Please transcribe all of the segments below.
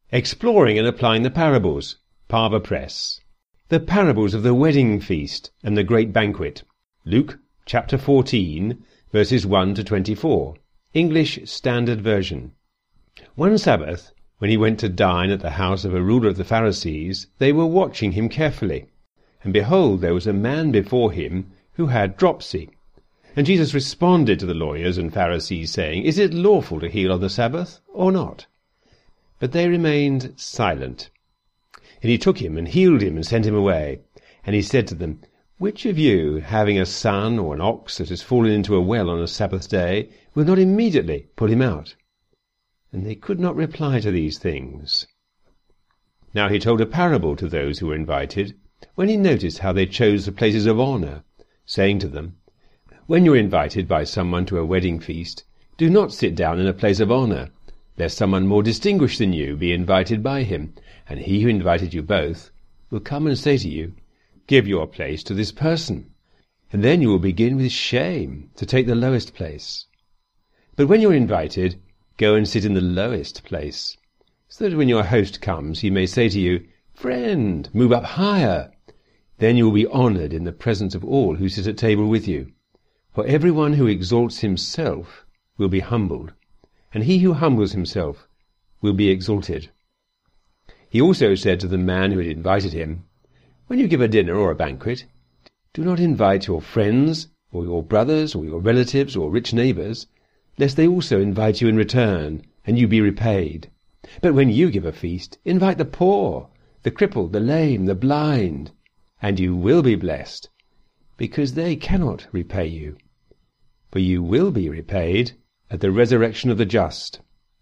Exploring and Applying the Parables. Parva Press. The Parables of the Wedding Feast and the Great Banquet. Luke chapter 14, verses 1 to 24. English Standard Version. One Sabbath, when he went to dine at the house of a ruler of the Pharisees, they were watching him carefully. And behold, there was a man before him who had dropsy. And Jesus responded to the lawyers and Pharisees, saying, Is it lawful to heal on the Sabbath, or not? But they remained silent. And he took him and healed him and sent him away. And he said to them, Which of you, having a son or an ox that has fallen into a well on a Sabbath day, will not immediately pull him out? And they could not reply to these things. Now he told a parable to those who were invited, when he noticed how they chose the places of honour, saying to them, When you are invited by someone to a wedding feast, do not sit down in a place of honour, lest someone more distinguished than you be invited by him, and he who invited you both will come and say to you, Give your place to this person. And then you will begin with shame to take the lowest place. But when you are invited, go and sit in the lowest place, so that when your host comes he may say to you, Friend, move up higher. Then you will be honoured in the presence of all who sit at table with you. For everyone who exalts himself will be humbled, and he who humbles himself will be exalted. He also said to the man who had invited him, When you give a dinner or a banquet, do not invite your friends, or your brothers, or your relatives, or rich neighbours, lest they also invite you in return, and you be repaid. But when you give a feast, invite the poor, the crippled, the lame, the blind, and you will be blessed, because they cannot repay you. For you will be repaid at the resurrection of the just.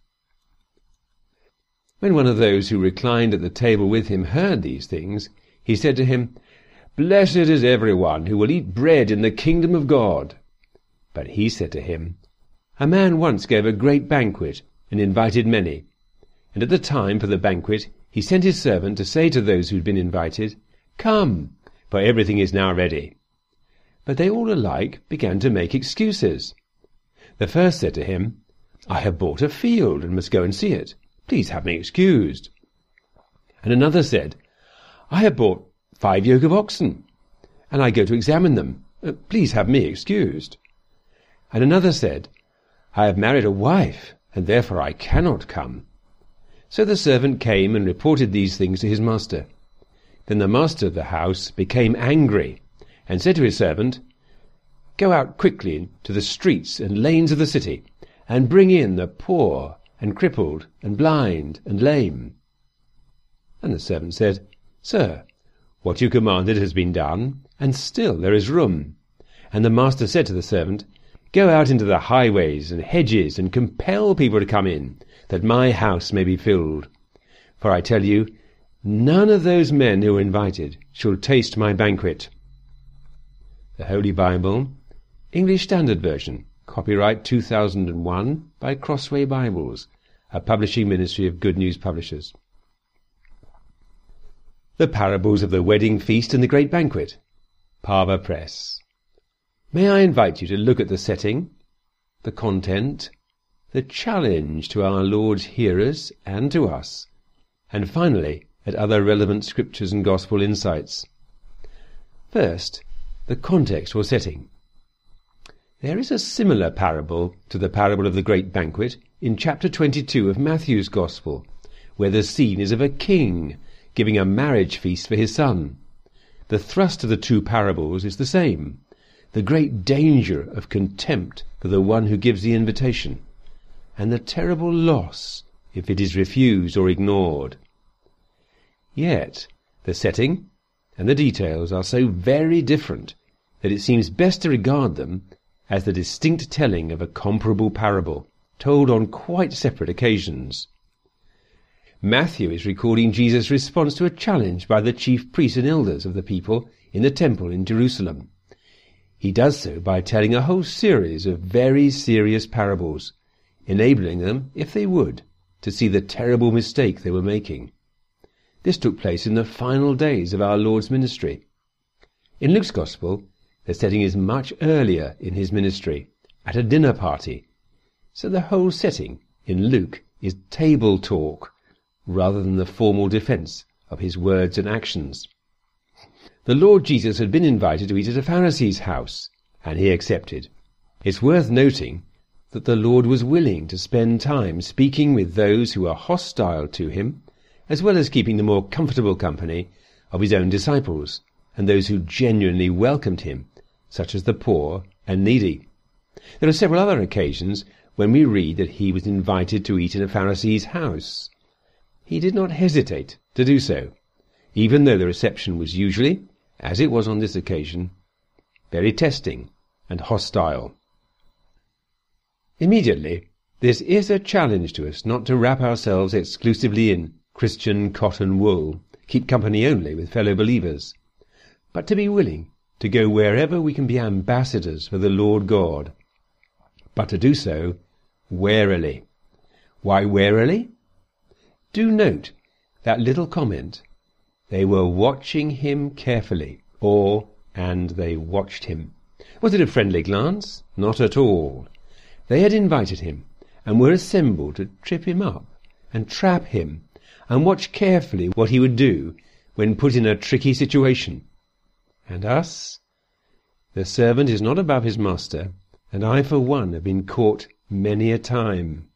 When one of those who reclined at the table with him heard these things, he said to him, Blessed is everyone who will eat bread in the kingdom of God. But he said to him, A man once gave a great banquet and invited many. And at the time for the banquet he sent his servant to say to those who had been invited, Come, for everything is now ready. But they all alike began to make excuses. The first said to him, I have bought a field and must go and see it. Please have me excused. And another said, I have bought 5 yoke of oxen, and I go to examine them. Please have me excused. And another said, I have married a wife, and therefore I cannot come. So the servant came and reported these things to his master. Then the master of the house became angry, and said to his servant, Go out quickly to the streets and lanes of the city, and bring in the poor, and crippled, and blind, and lame. And the servant said, Sir, what you commanded has been done, and still there is room. And the master said to the servant, Go out into the highways and hedges, and compel people to come in, that my house may be filled. For I tell you, none of those men who are invited shall taste my banquet. The Holy Bible, English Standard Version, copyright 2001 by Crossway Bibles, a publishing ministry of Good News Publishers. The Parables of the Wedding Feast and the Great Banquet. Parva Press. May I invite you to look at the setting, the content, the challenge to our Lord's hearers and to us, and finally at other relevant scriptures and gospel insights. First, the context or setting. There is a similar parable to the parable of the Great Banquet in chapter 22 of Matthew's Gospel, where the scene is of a king giving a marriage feast for his son. The thrust of the two parables is the same, the great danger of contempt for the one who gives the invitation, and the terrible loss if it is refused or ignored. Yet the setting and the details are so very different that it seems best to regard them as the distinct telling of a comparable parable, told on quite separate occasions. Matthew is recording Jesus' response to a challenge by the chief priests and elders of the people in the temple in Jerusalem. He does so by telling a whole series of very serious parables, enabling them, if they would, to see the terrible mistake they were making. This took place in the final days of our Lord's ministry. In Luke's Gospel, the setting is much earlier in his ministry, at a dinner party, so the whole setting in Luke is table talk, rather than the formal defence of his words and actions. The Lord Jesus had been invited to eat at a Pharisee's house, and he accepted. It's worth noting that the Lord was willing to spend time speaking with those who were hostile to him, as well as keeping the more comfortable company of his own disciples, and those who genuinely welcomed him, such as the poor and needy. There are several other occasions when we read that he was invited to eat in a Pharisee's house. He did not hesitate to do so, even though the reception was usually, as it was on this occasion, very testing and hostile. Immediately, this is a challenge to us not to wrap ourselves exclusively in Christian cotton wool, keep company only with fellow believers, but to be willing to go wherever we can be ambassadors for the Lord God, but to do so warily. Why warily? Do note that little comment, "They were watching him carefully," and they watched him. Was it a friendly glance? Not at all. They had invited him, and were assembled to trip him up, and trap him, and watch carefully what he would do when put in a tricky situation. And us? The servant is not above his master, and I for one have been caught many a time.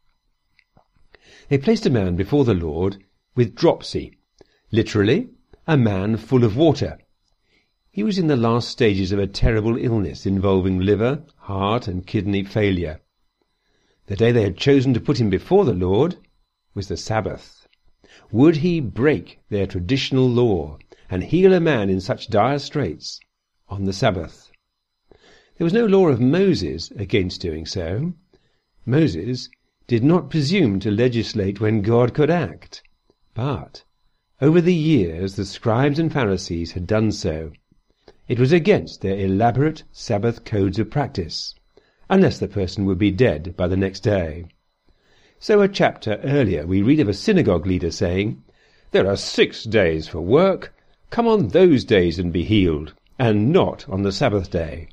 They placed a man before the Lord with dropsy, literally, a man full of water. He was in the last stages of a terrible illness involving liver, heart, and kidney failure. The day they had chosen to put him before the Lord was the Sabbath. Would he break their traditional law and heal a man in such dire straits on the Sabbath? There was no law of Moses against doing so. Moses did not presume to legislate when God could act, but over the years the scribes and Pharisees had done so. It was against their elaborate Sabbath codes of practice, unless the person would be dead by the next day. So a chapter earlier we read of a synagogue leader saying, "There are 6 days for work. Come on those days and be healed, and not on the Sabbath day."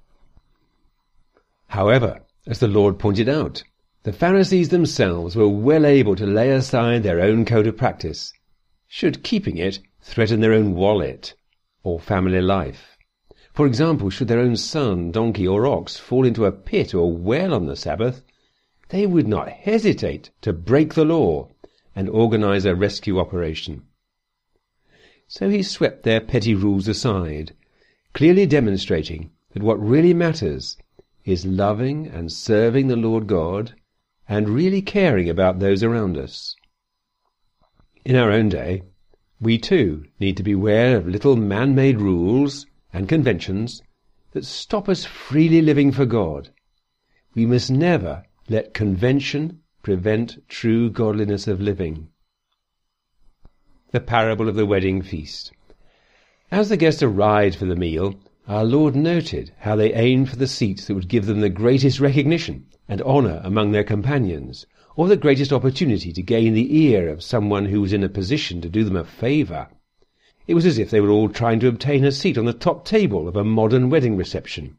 However, as the Lord pointed out, the Pharisees themselves were well able to lay aside their own code of practice, should keeping it threaten their own wallet or family life. For example, should their own son, donkey, or ox fall into a pit or well on the Sabbath, they would not hesitate to break the law and organize a rescue operation. So he swept their petty rules aside, clearly demonstrating that what really matters is loving and serving the Lord God and really caring about those around us. In our own day, we too need to beware of little man-made rules and conventions that stop us freely living for God. We must never let convention prevent true godliness of living. The parable of the wedding feast. As the guests arrived for the meal, our Lord noted how they aimed for the seats that would give them the greatest recognition and honour among their companions, or the greatest opportunity to gain the ear of someone who was in a position to do them a favour. It was as if they were all trying to obtain a seat on the top table of a modern wedding reception.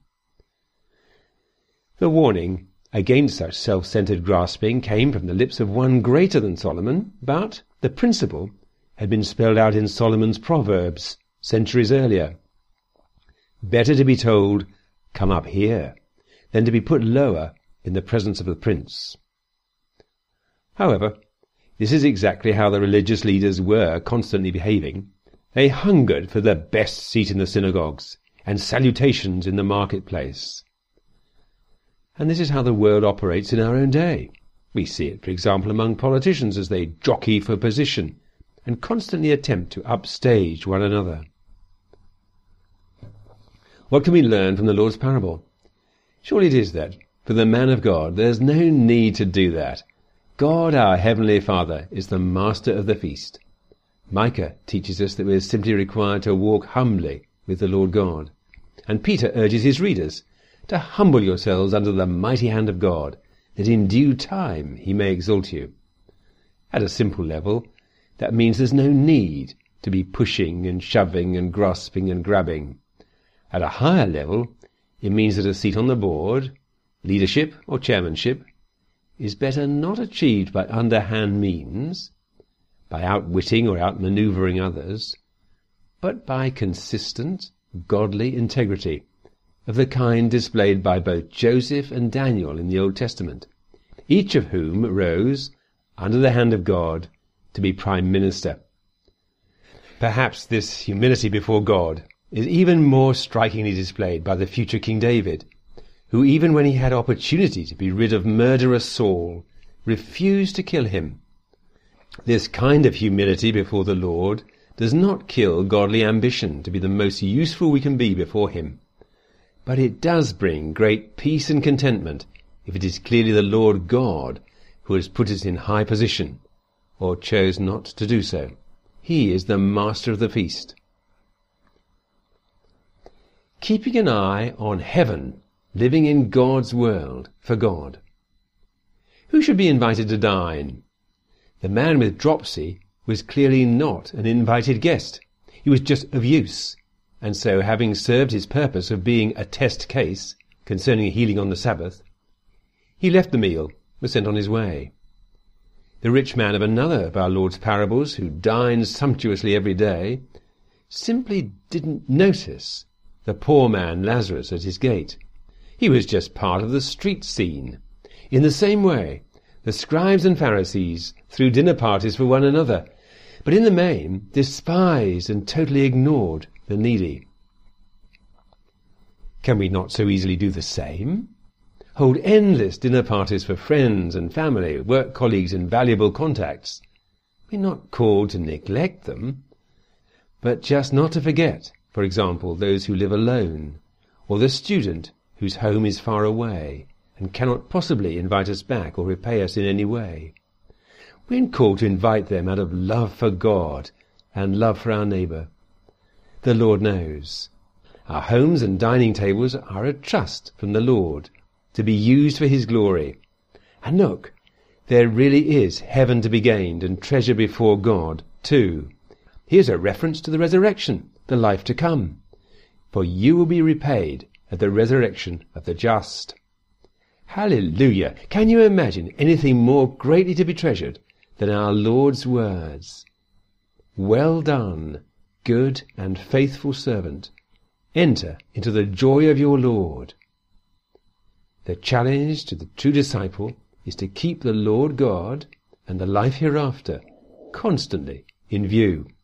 The warning against such self-centred grasping came from the lips of one greater than Solomon, but the principle had been spelled out in Solomon's Proverbs centuries earlier. Better to be told, "Come up here," than to be put lower in the presence of the prince. However, this is exactly how the religious leaders were constantly behaving. They hungered for the best seat in the synagogues and salutations in the marketplace. And this is how the world operates in our own day. We see it, for example, among politicians as they jockey for position and constantly attempt to upstage one another. What can we learn from the Lord's parable? Surely it is that, for the man of God, there is no need to do that. God, our Heavenly Father, is the master of the feast. Micah teaches us that we are simply required to walk humbly with the Lord God. And Peter urges his readers to humble yourselves under the mighty hand of God, that in due time he may exalt you. At a simple level, that means there's no need to be pushing and shoving and grasping and grabbing. At a higher level, it means that a seat on the board, leadership or chairmanship, is better not achieved by underhand means, by outwitting or outmanoeuvring others, but by consistent, godly integrity, of the kind displayed by both Joseph and Daniel in the Old Testament, each of whom rose, under the hand of God, to be prime minister. Perhaps this humility before God is even more strikingly displayed by the future King David, who, even when he had opportunity to be rid of murderous Saul, refused to kill him. This kind of humility before the Lord does not kill godly ambition to be the most useful we can be before him, but it does bring great peace and contentment if it is clearly the Lord God who has put us in high position, or chose not to do so. He is the master of the feast. Keeping an eye on heaven, living in God's world for God. Who should be invited to dine? The man with dropsy was clearly not an invited guest. He was just of use, and so, having served his purpose of being a test case concerning healing on the Sabbath, he left the meal, was sent on his way. The rich man of another of our Lord's parables, who dined sumptuously every day, simply didn't notice the poor man Lazarus at his gate. He was just part of the street scene. In the same way, the scribes and Pharisees threw dinner parties for one another, but in the main despised and totally ignored the needy. Can we not so easily do the same? Hold endless dinner parties for friends and family, work colleagues and valuable contacts. We're not called to neglect them, but just not to forget, for example, those who live alone, or the student whose home is far away and cannot possibly invite us back or repay us in any way. We're called to invite them out of love for God and love for our neighbour. The Lord knows. Our homes and dining tables are a trust from the Lord, to be used for his glory. And look, there really is heaven to be gained and treasure before God, too. Here's a reference to the resurrection, the life to come. For you will be repaid at the resurrection of the just. Hallelujah! Can you imagine anything more greatly to be treasured than our Lord's words? Well done, good and faithful servant. Enter into the joy of your Lord. The challenge to the true disciple is to keep the Lord God and the life hereafter constantly in view.